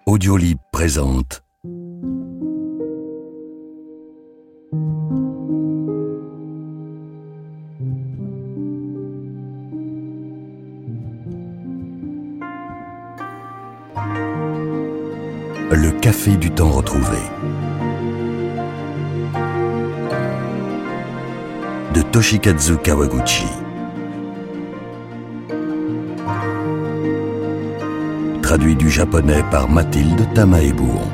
Audiolib présente Le café du temps retrouvé de Toshikazu Kawaguchi. Traduit du japonais par Mathilde Tamae-Bouon.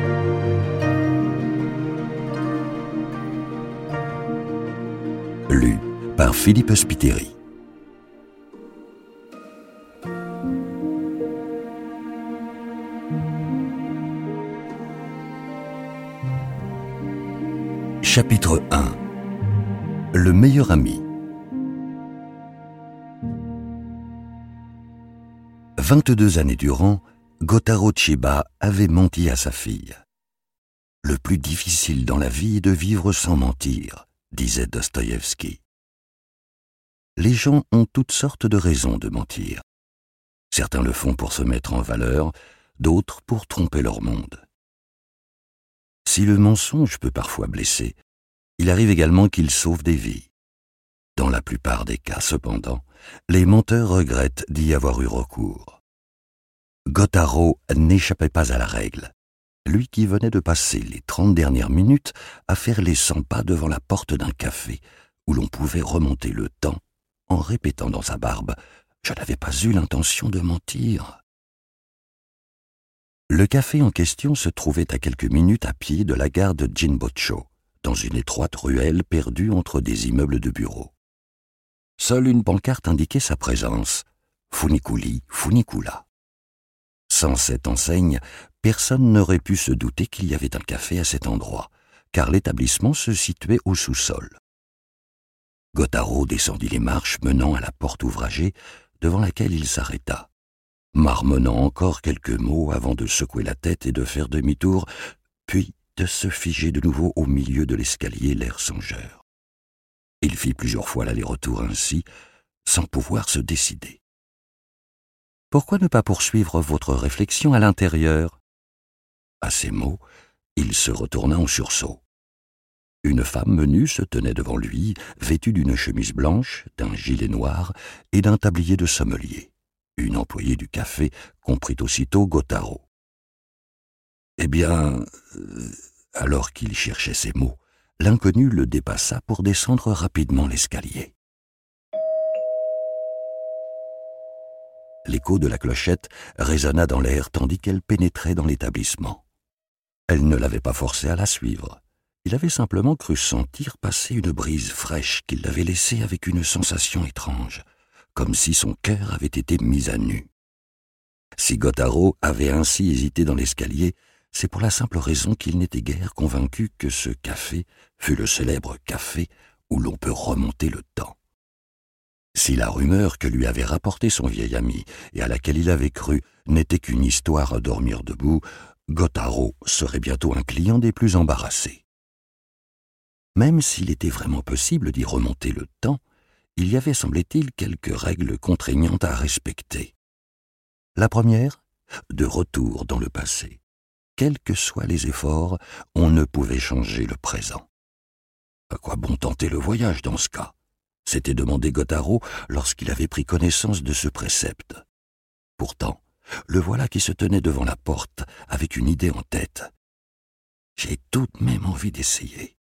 Lu par Philippe Spiteri. Chapitre 1. Le meilleur ami. 22 années durant, Gotaro Chiba avait menti à sa fille. Le plus difficile dans la vie est de vivre sans mentir, disait Dostoïevski. Les gens ont toutes sortes de raisons de mentir. Certains le font pour se mettre en valeur, d'autres pour tromper leur monde. Si le mensonge peut parfois blesser, il arrive également qu'il sauve des vies. Dans la plupart des cas, cependant, les menteurs regrettent d'y avoir eu recours. Gotaro n'échappait pas à la règle. Lui qui venait de passer les 30 dernières minutes à faire les 100 pas devant la porte d'un café où l'on pouvait remonter le temps en répétant dans sa barbe « Je n'avais pas eu l'intention de mentir ». Le café en question se trouvait à quelques minutes à pied de la gare de Jinbotcho, dans une étroite ruelle perdue entre des immeubles de bureaux. Seule une pancarte indiquait sa présence, Funikuli Funikula. Sans cette enseigne, personne n'aurait pu se douter qu'il y avait un café à cet endroit, car l'établissement se situait au sous-sol. Gotaro descendit les marches menant à la porte ouvragée, devant laquelle il s'arrêta, marmonnant encore quelques mots avant de secouer la tête et de faire demi-tour, puis de se figer de nouveau au milieu de l'escalier, l'air songeur. Il fit plusieurs fois l'aller-retour ainsi, sans pouvoir se décider. « Pourquoi ne pas poursuivre votre réflexion à l'intérieur ?» À ces mots, il se retourna en sursaut. Une femme menue se tenait devant lui, vêtue d'une chemise blanche, d'un gilet noir et d'un tablier de sommelier. Une employée du café comprit aussitôt Gotaro. Eh bien, alors qu'il cherchait ses mots, l'inconnu le dépassa pour descendre rapidement l'escalier. L'écho de la clochette résonna dans l'air tandis qu'elle pénétrait dans l'établissement. Elle ne l'avait pas forcé à la suivre. Il avait simplement cru sentir passer une brise fraîche qui l'avait laissé avec une sensation étrange, comme si son cœur avait été mis à nu. Si Gotaro avait ainsi hésité dans l'escalier, c'est pour la simple raison qu'il n'était guère convaincu que ce café fût le célèbre café où l'on peut remonter le temps. Si la rumeur que lui avait rapportée son vieil ami et à laquelle il avait cru n'était qu'une histoire à dormir debout, Gotaro serait bientôt un client des plus embarrassés. Même s'il était vraiment possible d'y remonter le temps, il y avait, semblait-il, quelques règles contraignantes à respecter. La première, de retour dans le passé. Quels que soient les efforts, on ne pouvait changer le présent. À quoi bon tenter le voyage dans ce cas ? S'était demandé Gotaro lorsqu'il avait pris connaissance de ce précepte. Pourtant, le voilà qui se tenait devant la porte avec une idée en tête. J'ai tout de même envie d'essayer.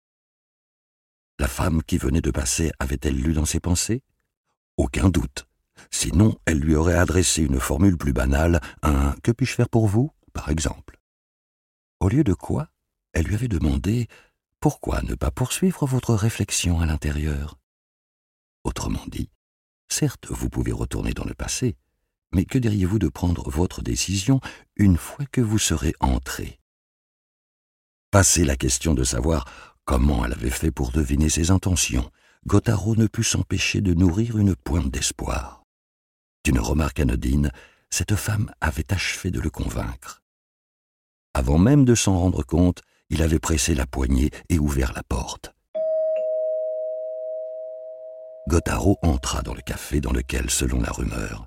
La femme qui venait de passer avait-elle lu dans ses pensées ? Aucun doute. Sinon, elle lui aurait adressé une formule plus banale, un « Que puis-je faire pour vous ?» par exemple. Au lieu de quoi, elle lui avait demandé « Pourquoi ne pas poursuivre votre réflexion à l'intérieur ?» Autrement dit, certes, vous pouvez retourner dans le passé, mais que diriez-vous de prendre votre décision une fois que vous serez entré ? Passé la question de savoir comment elle avait fait pour deviner ses intentions, Gotaro ne put s'empêcher de nourrir une pointe d'espoir. D'une remarque anodine, cette femme avait achevé de le convaincre. Avant même de s'en rendre compte, il avait pressé la poignée et ouvert la porte. Gotaro entra dans le café dans lequel, selon la rumeur,